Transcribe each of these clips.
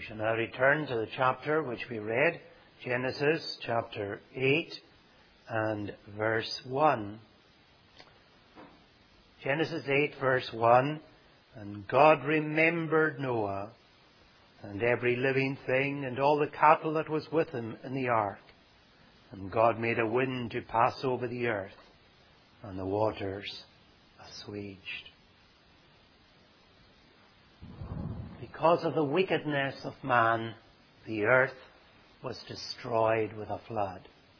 We shall now return to the chapter which we read, Genesis chapter 8 and verse 1. Genesis 8 verse 1, and God remembered Noah and every living thing and all the cattle that was with him in the ark. And God made a wind to pass over the earth, and the waters assuaged. Because of the wickedness of man, the earth was destroyed with a flood.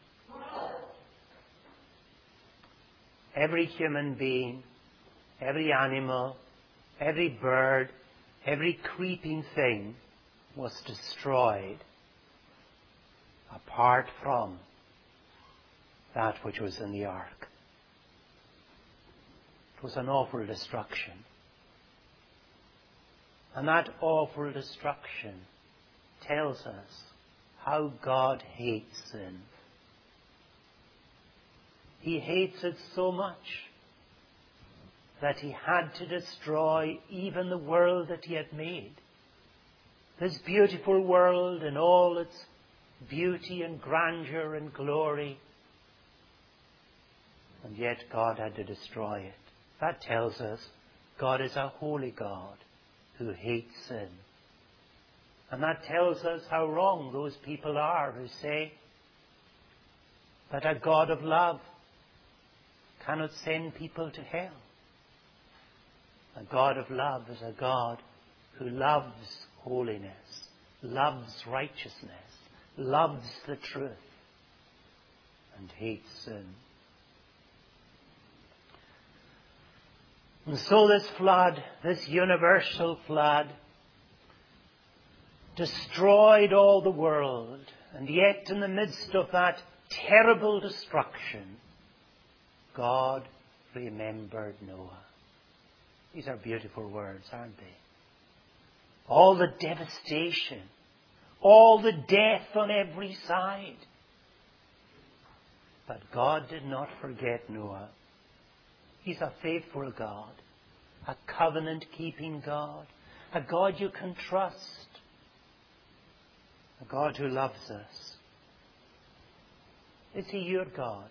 Every human being, every animal, every bird, every creeping thing was destroyed apart from that which was in the ark. It was an awful destruction. And that awful destruction tells us how God hates sin. He hates it so much that he had to destroy even the world that he had made. This beautiful world in all its beauty and grandeur and glory. And yet God had to destroy it. That tells us God is a holy God who hates sin. And that tells us how wrong those people are who say that a God of love cannot send people to hell. A God of love is a God who loves holiness, loves righteousness, loves the truth, and hates sin. And so this flood, this universal flood, destroyed all the world. And yet in the midst of that terrible destruction, God remembered Noah. These are beautiful words, aren't they? All the devastation, all the death on every side. But God did not forget Noah. He's a faithful God, a covenant-keeping God, a God you can trust, a God who loves us. Is he your God?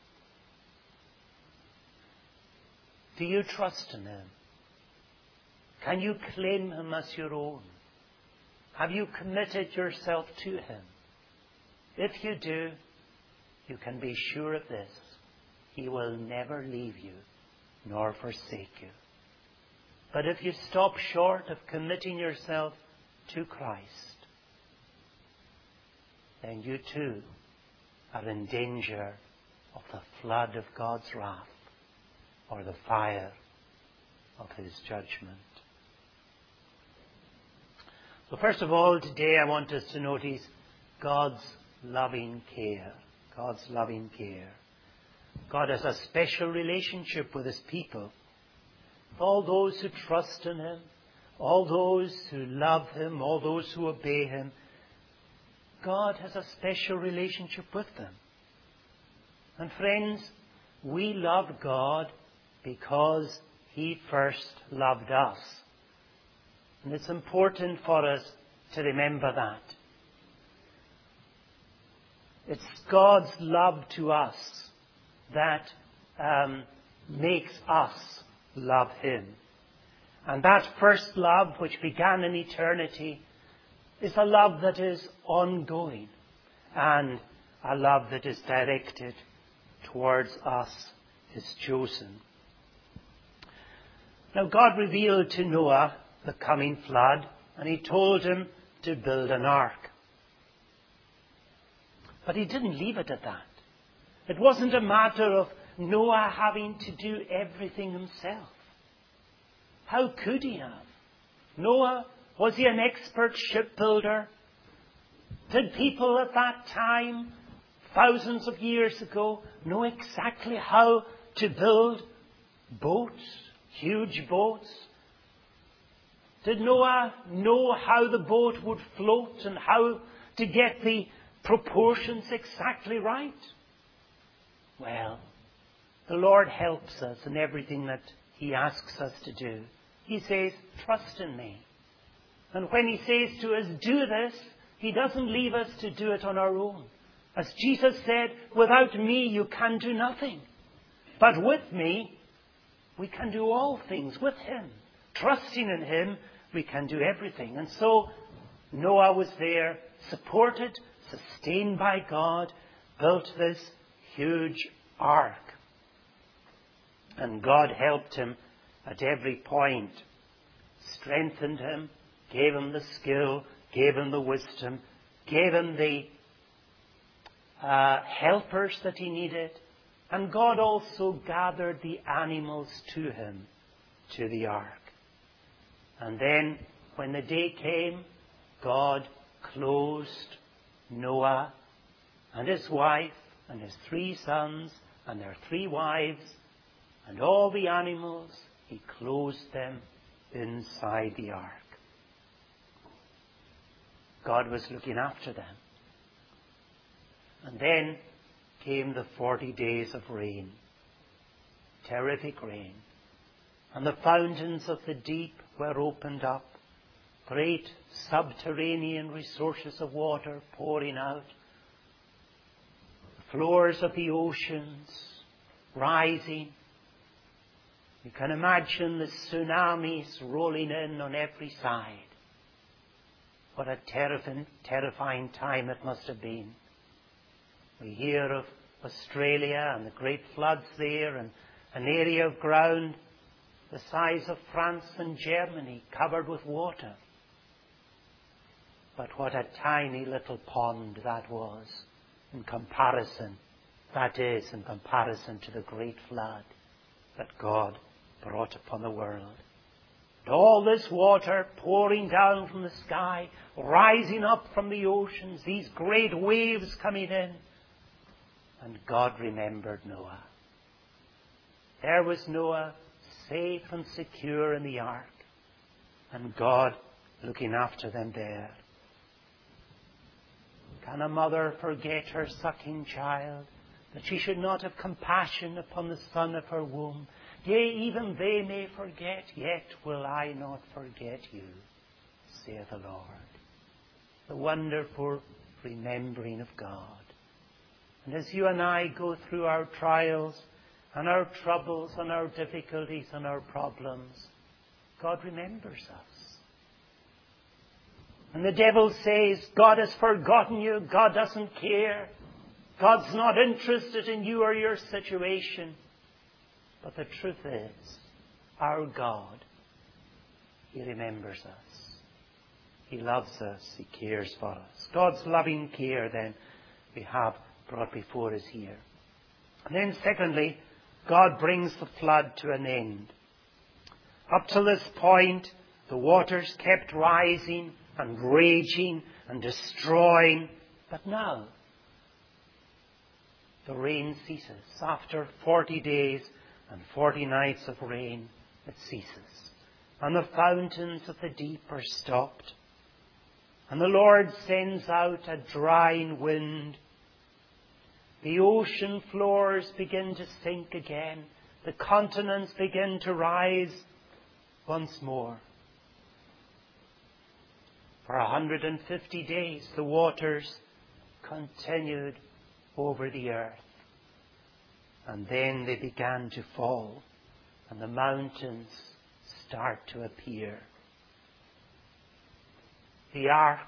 Do you trust in him? Can you claim him as your own? Have you committed yourself to him? If you do, you can be sure of this. He will never leave you nor forsake you. But if you stop short of committing yourself to Christ, then you too are in danger of the flood of God's wrath or the fire of his judgment. So first of all, today I want us to notice God's loving care. God's loving care. God has a special relationship with his people. All those who trust in him, all those who love him, all those who obey him, God has a special relationship with them. And friends, we love God because he first loved us. And it's important for us to remember that. It's God's love to us that makes us love him. And that first love, which began in eternity, is a love that is ongoing and a love that is directed towards us, his chosen. Now God revealed to Noah the coming flood, and he told him to build an ark. But he didn't leave it at that. It wasn't a matter of Noah having to do everything himself. How could he have? Noah, was he an expert shipbuilder? Did people at that time, thousands of years ago, know exactly how to build boats, huge boats? Did Noah know how the boat would float and how to get the proportions exactly right? Well, the Lord helps us in everything that he asks us to do. He says, trust in me And when he says to us, do this, he doesn't leave us to do it on our own. As Jesus said, without me you can do nothing. But with me, we can do all things with him. Trusting in him, we can do everything. And so Noah was there, supported, sustained by God, built this huge ark. And God helped him at every point, strengthened him, gave him the skill, gave him the wisdom, gave him the helpers that he needed. And God also gathered the animals to him, to the ark. And then, when the day came, God closed Noah and his wife and his 3 sons and their 3 wives and all the animals. He closed them inside the ark. God was looking after them. And then came the 40 days of rain. Terrific rain. And the fountains of the deep were opened up. Great subterranean resources of water pouring out. The floors of the oceans rising. You can imagine the tsunamis rolling in on every side. What a terrifying time it must have been. We hear of Australia and the great floods there, and an area of ground the size of France and Germany covered with water. But what a tiny little pond that was in comparison, in comparison to the great flood that God brought upon the world. And all this water pouring down from the sky, rising up from the oceans, these great waves coming in. And God remembered Noah. There was Noah, safe and secure in the ark, and God looking after them there. Can a mother forget her sucking child, that she should not have compassion upon the son of her womb? Yea, even they may forget, yet will I not forget you, saith the Lord. The wonderful remembering of God. And as you and I go through our trials and our troubles and our difficulties and our problems, God remembers us. And the devil says, God has forgotten you, God doesn't care, God's not interested in you or your situation. But the truth is, our God, He remembers us. He loves us, He cares for us. God's loving care, then, we have brought before us here. And then secondly, God brings the flood to an end. Up to this point, the waters kept rising and raging and destroying. But now, the rain ceases. After 40 days and 40 nights of rain, it ceases. And the fountains of the deep are stopped. And the Lord sends out a drying wind. The ocean floors begin to sink again. The continents begin to rise once more. For 150 days, the waters continued over the earth. And then they began to fall, and the mountains start to appear. The ark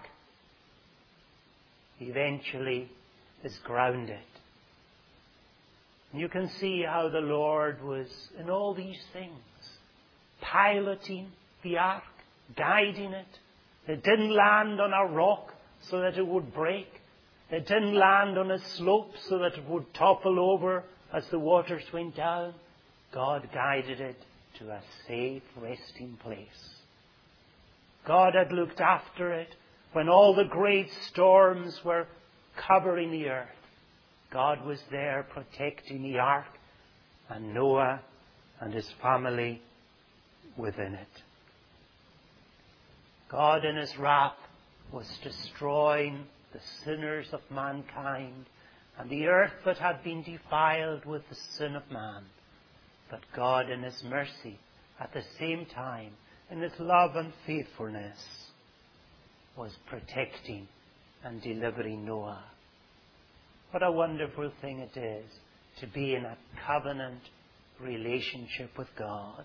eventually is grounded. And you can see how the Lord was in all these things, piloting the ark, guiding it. It didn't land on a rock so that it would break. It didn't land on a slope so that it would topple over as the waters went down. God guided it to a safe resting place. God had looked after it when all the great storms were covering the earth. God was there protecting the ark and Noah and his family within it. God in His wrath was destroying the sinners of mankind and the earth that had been defiled with the sin of man. But God in His mercy, at the same time, in His love and faithfulness, was protecting and delivering Noah. What a wonderful thing it is to be in a covenant relationship with God.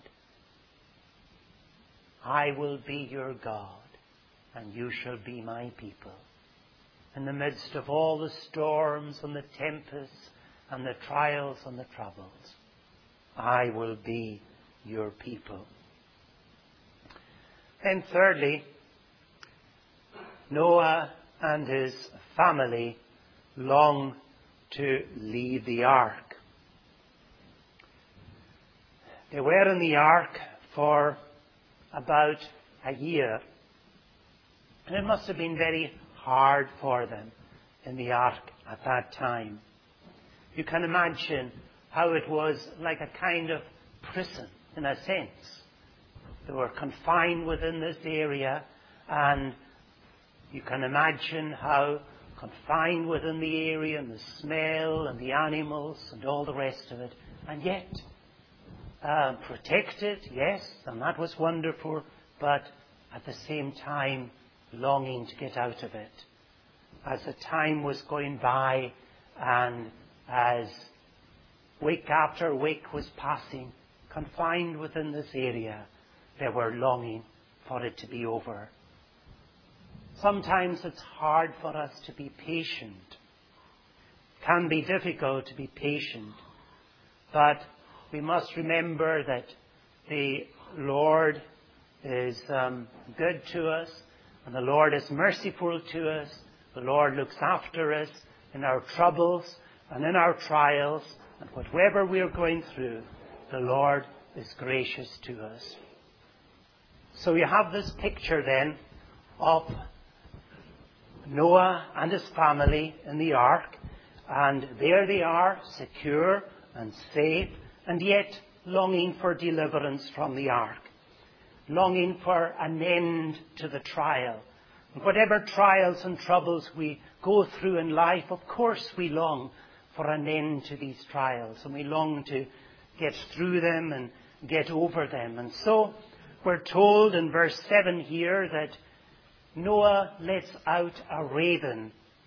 I will be your God, and you shall be my people. In the midst of all the storms and the tempests and the trials and the troubles, I will be your people. And thirdly, Noah and his family long to leave the ark. They were in the ark for about a year, and it must have been very hard for them in the ark at that time. You can imagine how it was like a kind of prison, in a sense. They were confined within this area, and you can imagine how confined within the area, and the smell and the animals and all the rest of it, and yet protected, yes, and that was wonderful, but at the same time longing to get out of it. As the time was going by and as week after week was passing, confined within this area, they were longing for it to be over. Sometimes it's hard for us to be patient. It can be difficult to be patient. But we must remember that the Lord is good to us, and the Lord is merciful to us. The Lord looks after us in our troubles and in our trials, and whatever we are going through, the Lord is gracious to us. So you have this picture then of Noah and his family in the ark, and there they are, secure and safe, and yet longing for deliverance from the ark, longing for an end to the trial. And whatever trials and troubles we go through in life, of course we long for an end to these trials, and we long to get through them and get over them. And so we're told in verse 7 here that Noah lets out a raven.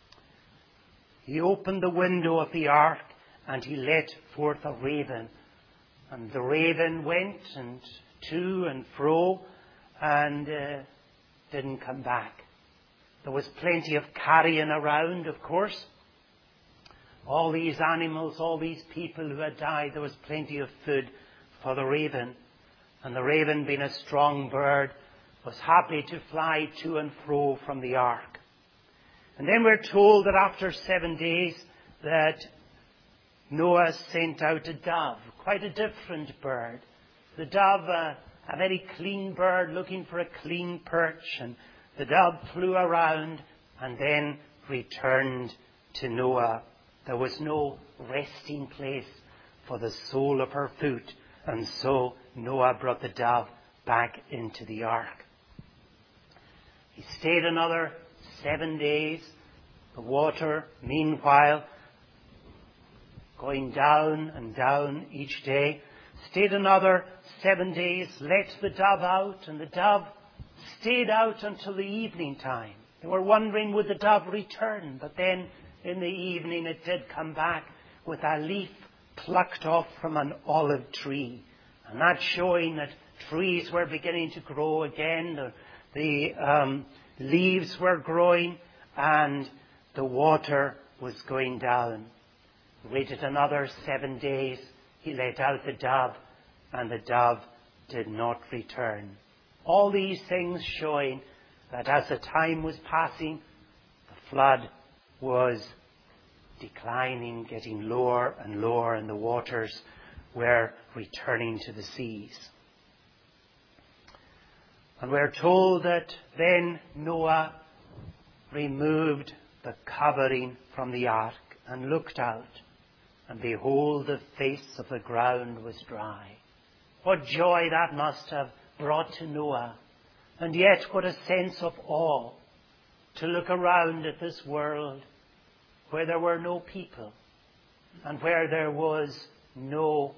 He opened the window of the ark and he let forth a raven. And the raven went and to and fro and didn't come back. There was plenty of carrion around, of course. All these animals, all these people who had died, there was plenty of food for the raven. And the raven, being a strong bird, was happy to fly to and fro from the ark. And then we're told that after 7 days that Noah sent out a dove, quite a different bird. The dove, a very clean bird looking for a clean perch, and the dove flew around and then returned to Noah. There was no resting place for the sole of her foot, and so Noah brought the dove back into the ark. He stayed another 7 days. The water, meanwhile, going down and down each day. Stayed another 7 days, let the dove out, and the dove stayed out until the evening time. They were wondering, would the dove return? But then in the evening it did come back with a leaf plucked off from an olive tree. And that's showing that trees were beginning to grow again. The leaves were growing and the water was going down. He waited another 7 days. He let out the dove, and the dove did not return. All these things showing that as the time was passing, the flood was declining, getting lower and lower, and the waters were returning to the seas. And we're told that then Noah removed the covering from the ark and looked out, and behold, the face of the ground was dry. What joy that must have brought to Noah, and yet what a sense of awe to look around at this world where there were no people and where there was no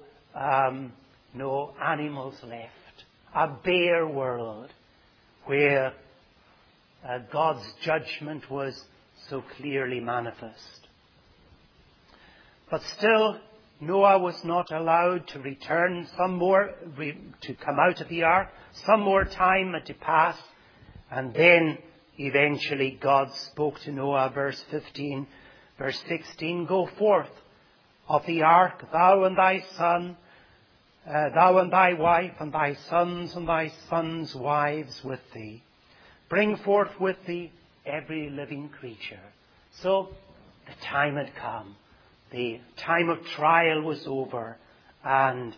animals left. A bare world where God's judgment was so clearly manifest. But still, Noah was not allowed to return to come out of the ark. Some more time had to pass. And then eventually God spoke to Noah, verse 15, verse 16, "Go forth of the ark, thou and thy son, thou and thy wife, and thy sons' wives with thee. Bring forth with thee every living creature." So the time had come. The time of trial was over, and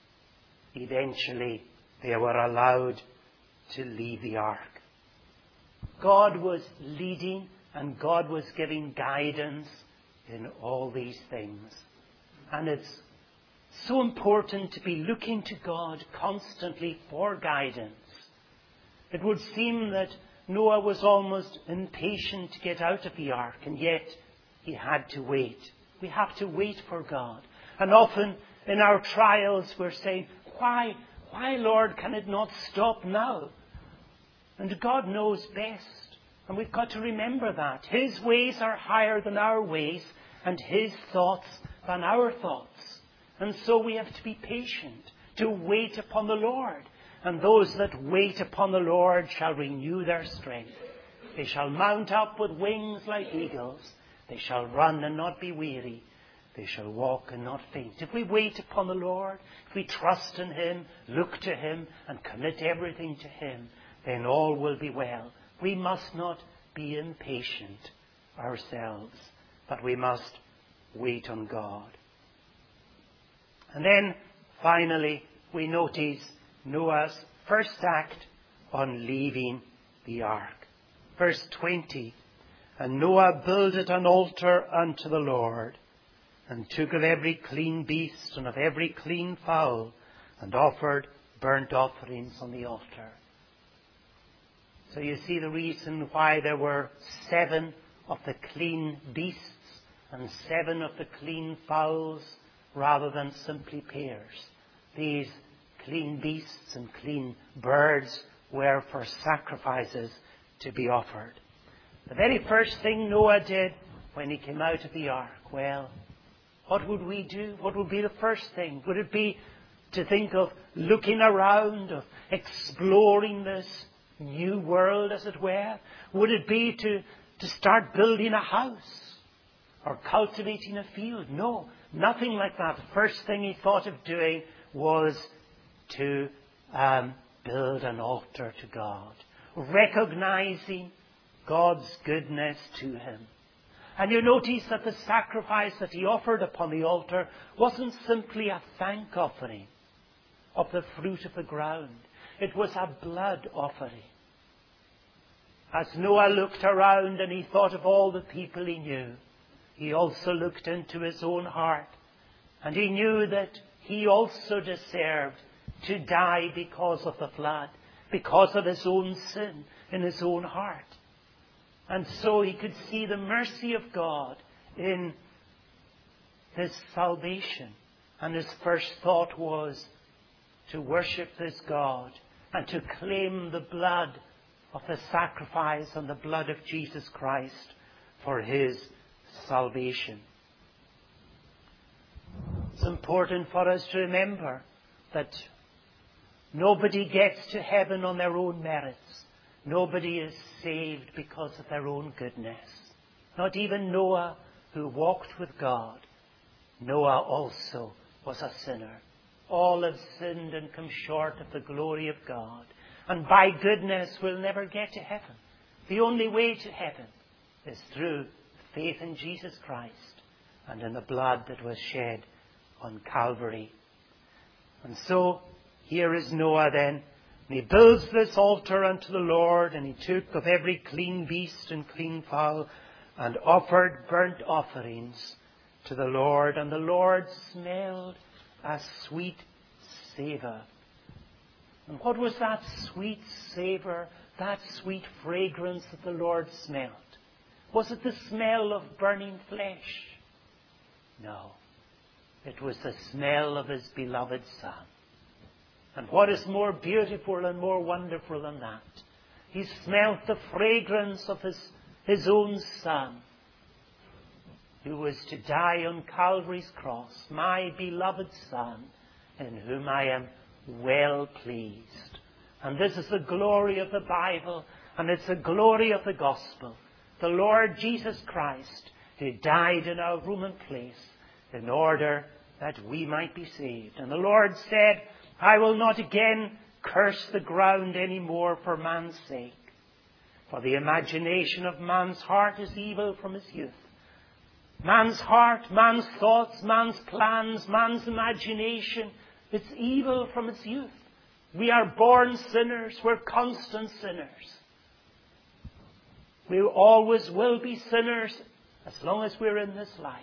eventually they were allowed to leave the ark. God was leading and God was giving guidance in all these things. And it's so important to be looking to God constantly for guidance. It would seem that Noah was almost impatient to get out of the ark, and yet he had to wait. We have to wait for God. And often in our trials we're saying, why, Lord, can it not stop now? And God knows best. And we've got to remember that. His ways are higher than our ways, and His thoughts than our thoughts. And so we have to be patient, to wait upon the Lord. And those that wait upon the Lord shall renew their strength. They shall mount up with wings like eagles. They shall run and not be weary. They shall walk and not faint. If we wait upon the Lord, if we trust in Him, look to Him, and commit everything to Him, then all will be well. We must not be impatient ourselves, but we must wait on God. And then, finally, we notice Noah's first act on leaving the ark. Verse 20, "And Noah builded an altar unto the Lord, and took of every clean beast and of every clean fowl, and offered burnt offerings on the altar." So you see the reason why there were 7 of the clean beasts and 7 of the clean fowls, rather than simply pairs. These clean beasts and clean birds were for sacrifices to be offered. The very first thing Noah did when he came out of the ark, well, what would we do? What would be the first thing? Would it be to think of looking around, of exploring this new world, as it were? Would it be to start building a house or cultivating a field? No, nothing like that. The first thing he thought of doing was to build an altar to God, recognizing God's goodness to him. And you notice that the sacrifice that he offered upon the altar wasn't simply a thank offering of the fruit of the ground. It was a blood offering. As Noah looked around and he thought of all the people he knew, he also looked into his own heart, and he knew that he also deserved to die because of the flood, because of his own sin in his own heart. And so he could see the mercy of God in his salvation. And his first thought was to worship this God and to claim the blood of the sacrifice and the blood of Jesus Christ for his salvation. It's important for us to remember that nobody gets to heaven on their own merits. Nobody is saved because of their own goodness. Not even Noah, who walked with God. Noah also was a sinner. All have sinned and come short of the glory of God. And by goodness we'll never get to heaven. The only way to heaven is through faith in Jesus Christ and in the blood that was shed on Calvary. And so here is Noah then. And he builds this altar unto the Lord, and he took of every clean beast and clean fowl, and offered burnt offerings to the Lord. And the Lord smelled a sweet savour. And what was that sweet savour, that sweet fragrance that the Lord smelled? Was it the smell of burning flesh? No. It was the smell of his beloved Son. And what is more beautiful and more wonderful than that? He smelt the fragrance of his own Son, who was to die on Calvary's cross, my beloved Son, in whom I am well pleased. And this is the glory of the Bible, and it's the glory of the gospel. The Lord Jesus Christ, who died in our room and place in order that we might be saved. And the Lord said, I will not again curse the ground any more for man's sake. For the imagination of man's heart is evil from his youth. Man's heart, man's thoughts, man's plans, man's imagination, it's evil from its youth. We are born sinners. We're constant sinners. We always will be sinners as long as we're in this life.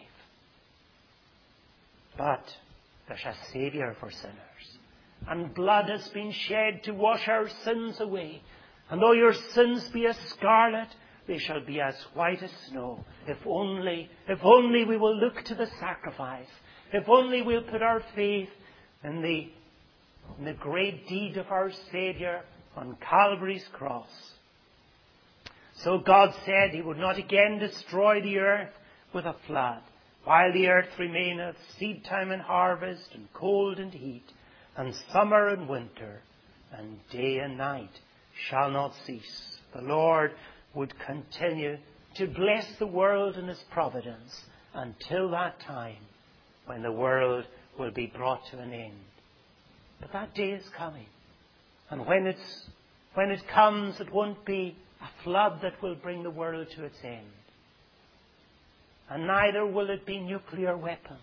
But there's a Saviour for sinners. And blood has been shed to wash our sins away. And though your sins be as scarlet, they shall be as white as snow. If only we will look to the sacrifice. If only we'll put our faith in the great deed of our Saviour on Calvary's cross. So God said He would not again destroy the earth with a flood, while the earth remaineth, seed time and harvest, and cold and heat, and summer and winter, and day and night shall not cease. The Lord would continue to bless the world in His providence until that time when the world will be brought to an end. But that day is coming. And when it comes, it won't be a flood that will bring the world to its end. And neither will it be nuclear weapons.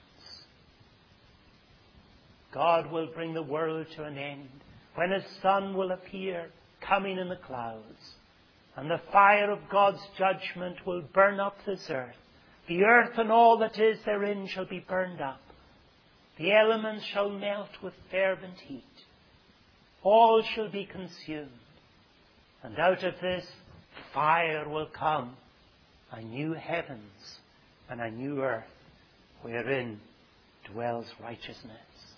God will bring the world to an end when His Son will appear, coming in the clouds. And the fire of God's judgment will burn up this earth. The earth and all that is therein shall be burned up. The elements shall melt with fervent heat. All shall be consumed. And out of this fire will come a new heavens and a new earth wherein dwells righteousness.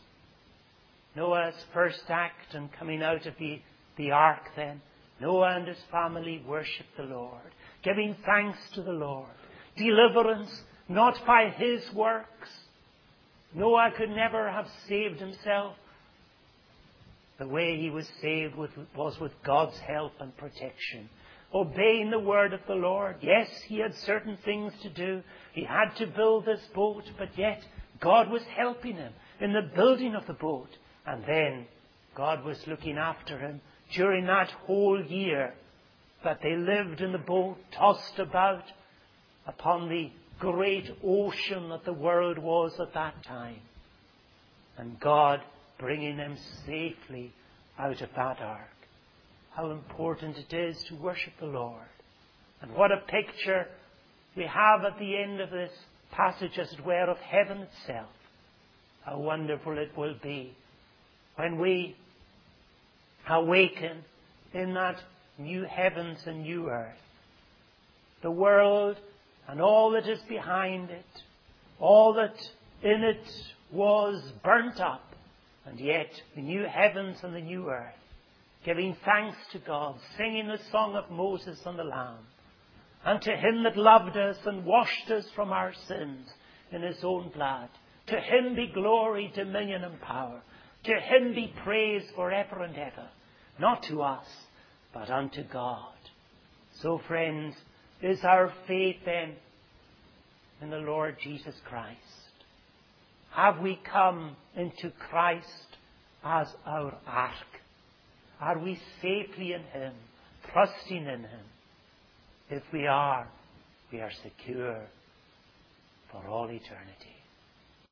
Noah's first act in coming out of the ark then, Noah and his family worshipped the Lord, giving thanks to the Lord. Deliverance not by his works. Noah could never have saved himself. The way he was saved was with God's help and protection. Obeying the word of the Lord. Yes, he had certain things to do. He had to build this boat, but yet God was helping him in the building of the boat. And then God was looking after him during that whole year that they lived in the boat, tossed about upon the great ocean that the world was at that time. And God bringing them safely out of that ark. How important it is to worship the Lord. And what a picture we have at the end of this passage, as it were, of heaven itself. How wonderful it will be when we awaken in that new heavens and new earth. The world and all that is behind it, all that in it was burnt up, and yet the new heavens and the new earth, giving thanks to God, singing the song of Moses and the Lamb. And to Him that loved us and washed us from our sins in His own blood, to Him be glory, dominion and power. To Him be praise forever and ever. Not to us, but unto God. So, friends, is our faith then in the Lord Jesus Christ? Have we come into Christ as our ark? Are we safely in Him, trusting in Him? If we are secure for all eternity.